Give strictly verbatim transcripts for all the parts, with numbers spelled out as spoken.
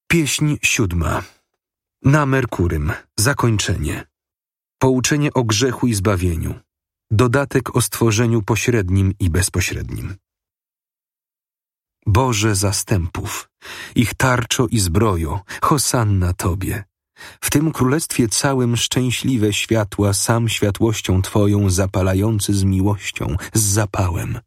Pieśń siódma. Na Merkurym. Zakończenie. Pouczenie o grzechu i zbawieniu. Dodatek o stworzeniu pośrednim i bezpośrednim. Boże zastępów, ich tarczo i zbrojo, hosanna Tobie. W tym królestwie całym szczęśliwe światła, sam światłością Twoją zapalający z miłością, z zapałem.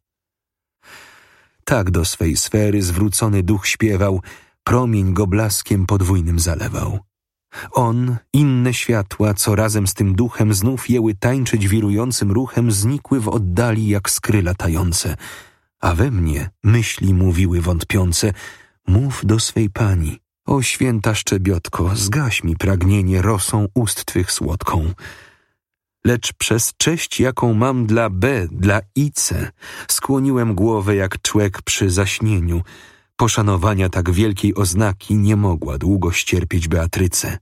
Tak do swej sfery zwrócony duch śpiewał, promień go blaskiem podwójnym zalewał. On, inne światła, co razem z tym duchem znów jęły tańczyć wirującym ruchem, znikły w oddali jak skry latające, a we mnie myśli mówiły wątpiące, mów do swej pani, o święta szczebiotko, zgaś mi pragnienie rosą ust Twych słodką. Lecz przez cześć, jaką mam dla B, dla Ice, skłoniłem głowę jak człek przy zaśnieniu. Poszanowania tak wielkiej oznaki nie mogła długo ścierpieć Beatryce.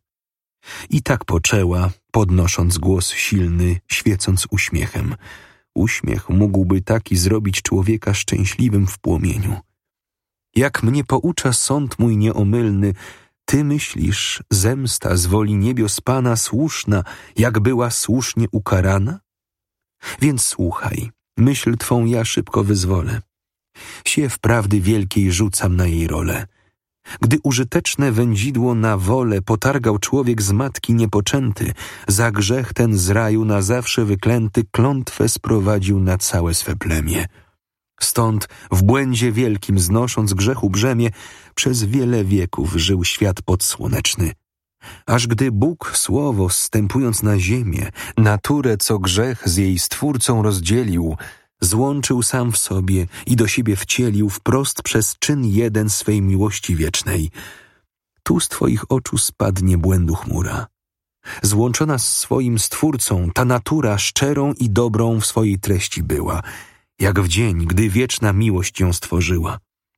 I tak poczęła, podnosząc głos silny, świecąc uśmiechem. Uśmiech mógłby taki zrobić człowieka szczęśliwym w płomieniu. Jak mnie poucza sąd mój nieomylny, Ty myślisz, zemsta z woli niebios Pana słuszna, jak była słusznie ukarana? Więc słuchaj, myśl Twą ja szybko wyzwolę. Siew prawdy wielkiej rzucam na jej rolę. Gdy użyteczne wędzidło na wolę potargał człowiek z matki niepoczęty, za grzech ten z raju na zawsze wyklęty klątwę sprowadził na całe swe plemię. Stąd w błędzie wielkim znosząc grzechu brzemię, przez wiele wieków żył świat podsłoneczny. Aż gdy Bóg słowo zstępując na ziemię, naturę, co grzech z jej Stwórcą rozdzielił, złączył sam w sobie i do siebie wcielił wprost przez czyn jeden swej miłości wiecznej. Tu z Twoich oczu spadnie błędu chmura. Złączona z swoim Stwórcą, ta natura szczerą i dobrą w swojej treści była, jak w dzień, gdy wieczna miłość ją stworzyła.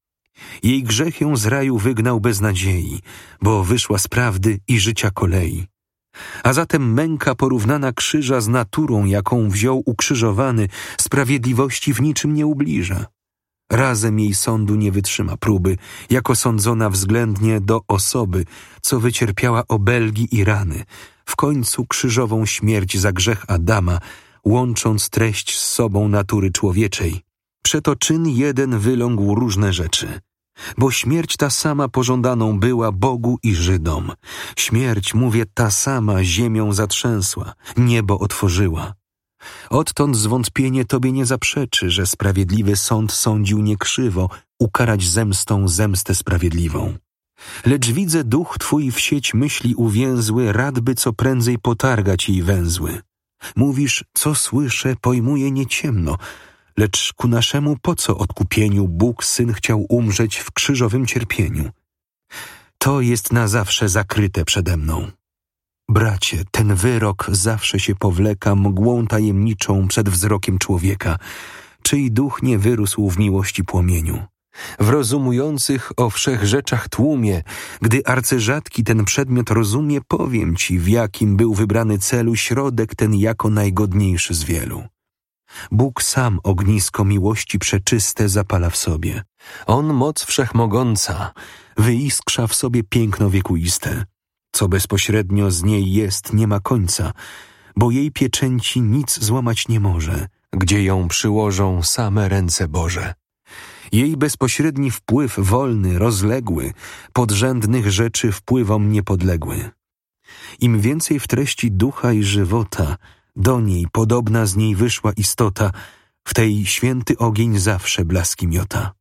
Jej grzech ją z raju wygnał bez nadziei, bo wyszła z prawdy i życia kolei. A zatem męka porównana krzyża z naturą, jaką wziął ukrzyżowany, sprawiedliwości w niczym nie ubliża. Razem jej sądu nie wytrzyma próby, jako sądzona względnie do osoby, co wycierpiała obelgi i rany, w końcu krzyżową śmierć za grzech Adama, łącząc treść z sobą natury człowieczej. Przeto czyn jeden wylągł różne rzeczy. Bo śmierć ta sama pożądaną była Bogu i Żydom. Śmierć, mówię, ta sama ziemią zatrzęsła, niebo otworzyła. Odtąd zwątpienie Tobie nie zaprzeczy, że sprawiedliwy sąd sądził nie krzywo, ukarać zemstą zemstę sprawiedliwą. Lecz widzę duch Twój w sieć myśli uwięzły, radby co prędzej potargać jej węzły. Mówisz, co słyszę, pojmuję nieciemno, lecz ku naszemu po co odkupieniu Bóg Syn chciał umrzeć w krzyżowym cierpieniu? To jest na zawsze zakryte przede mną. Bracie, ten wyrok zawsze się powleka mgłą tajemniczą przed wzrokiem człowieka, czyj duch nie wyrósł w miłości płomieniu. W rozumujących o wszech rzeczach tłumie, gdy arcyrzadki ten przedmiot rozumie, powiem Ci, w jakim był wybrany celu środek ten jako najgodniejszy z wielu. Bóg sam ognisko miłości przeczyste zapala w sobie. On moc wszechmogąca wyiskrza w sobie piękno wiekuiste. Co bezpośrednio z niej jest, nie ma końca, bo jej pieczęci nic złamać nie może, gdzie ją przyłożą same ręce Boże. Jej bezpośredni wpływ wolny, rozległy, podrzędnych rzeczy wpływom niepodległy. Im więcej w treści ducha i żywota, do niej podobna z niej wyszła istota, w tej święty ogień zawsze blaski miota.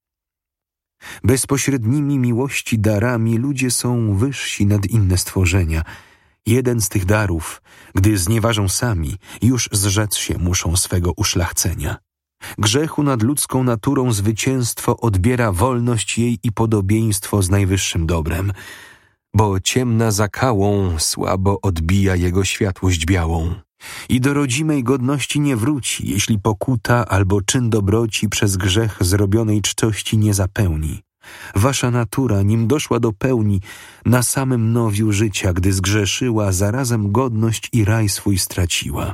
Bezpośrednimi miłości darami ludzie są wyżsi nad inne stworzenia. Jeden z tych darów, gdy znieważą sami, już zrzec się muszą swego uszlachcenia. Grzechu nad ludzką naturą zwycięstwo odbiera wolność jej i podobieństwo z najwyższym dobrem, bo ciemna zakałą słabo odbija jego światłość białą. I do rodzimej godności nie wróci, jeśli pokuta albo czyn dobroci przez grzech zrobionej czczości nie zapełni. Wasza natura, nim doszła do pełni, na samym nowiu życia, gdy zgrzeszyła, zarazem godność i raj swój straciła.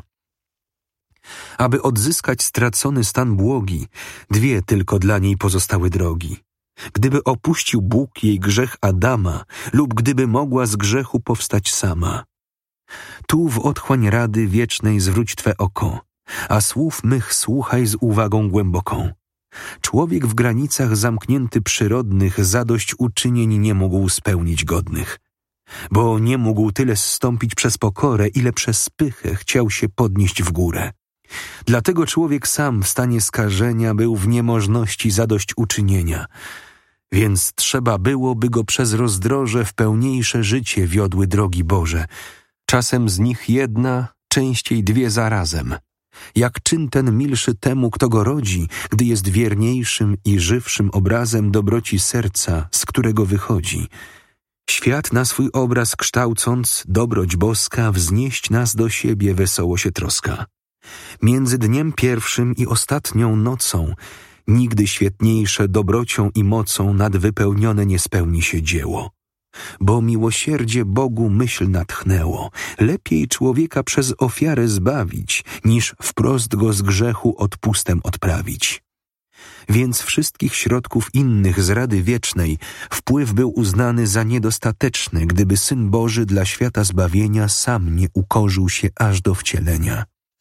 Aby odzyskać stracony stan błogi, dwie tylko dla niej pozostały drogi. gdyby opuścił Bóg jej grzech Adama lub gdyby mogła z grzechu powstać sama. Tu w otchłań rady wiecznej zwróć Twe oko, a słów mych słuchaj z uwagą głęboką. Człowiek w granicach zamknięty przyrodnych zadośćuczynień nie mógł spełnić godnych, bo nie mógł tyle zstąpić przez pokorę, ile przez pychę chciał się podnieść w górę. Dlatego człowiek sam w stanie skażenia był w niemożności zadośćuczynienia, więc trzeba było, by go przez rozdroże w pełniejsze życie wiodły drogi Boże, czasem z nich jedna, częściej dwie zarazem. Jak czyn ten milszy temu, kto go rodzi, gdy jest wierniejszym i żywszym obrazem dobroci serca, z którego wychodzi. Świat na swój obraz kształcąc, dobroć boska, wznieść nas do siebie wesoło się troska. Między dniem pierwszym i ostatnią nocą nigdy świetniejsze dobrocią i mocą nadwypełnione nie spełni się dzieło. Bo miłosierdzie Bogu myśl natchnęło, lepiej człowieka przez ofiarę zbawić, niż wprost go z grzechu odpustem odprawić. Więc wszystkich środków innych z rady wiecznej wpływ był uznany za niedostateczny, gdyby Syn Boży dla świata zbawienia sam nie ukorzył się aż do wcielenia.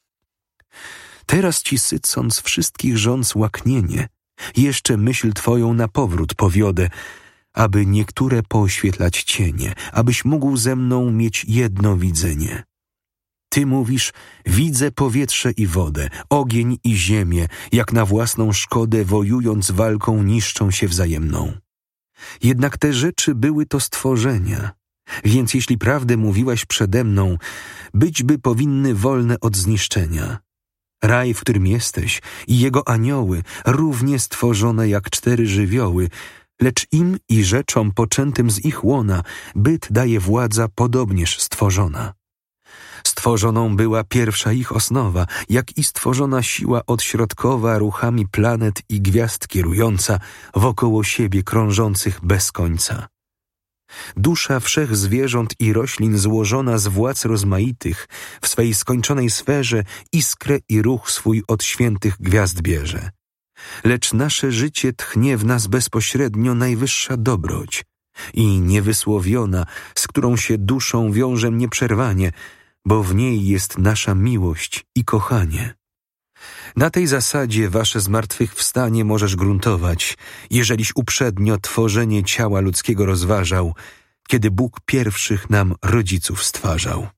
Teraz Ci sycąc wszystkich rządz łaknienie, jeszcze myśl Twoją na powrót powiodę, aby niektóre pooświetlać cienie, abyś mógł ze mną mieć jedno widzenie. Ty mówisz, widzę powietrze i wodę, ogień i ziemię, jak na własną szkodę wojując walką niszczą się wzajemną. Jednak te rzeczy były to stworzenia, więc jeśli prawdę mówiłaś przede mną, być by powinny wolne od zniszczenia. Raj, w którym jesteś, i jego anioły, równie stworzone jak cztery żywioły, lecz im i rzeczom poczętym z ich łona byt daje władza podobnież stworzona. Stworzoną była pierwsza ich osnowa, jak i stworzona siła odśrodkowa ruchami planet i gwiazd kierująca wokoło siebie krążących bez końca. Dusza wszech zwierząt i roślin złożona z władz rozmaitych w swej skończonej sferze iskrę i ruch swój od świętych gwiazd bierze. Lecz nasze życie tchnie w nas bezpośrednio najwyższa dobroć i niewysłowiona, z którą się duszą wiąże nieprzerwanie, bo w niej jest nasza miłość i kochanie. Na tej zasadzie wasze zmartwychwstanie możesz gruntować, jeżeliś uprzednio tworzenie ciała ludzkiego rozważał, kiedy Bóg pierwszych nam rodziców stwarzał.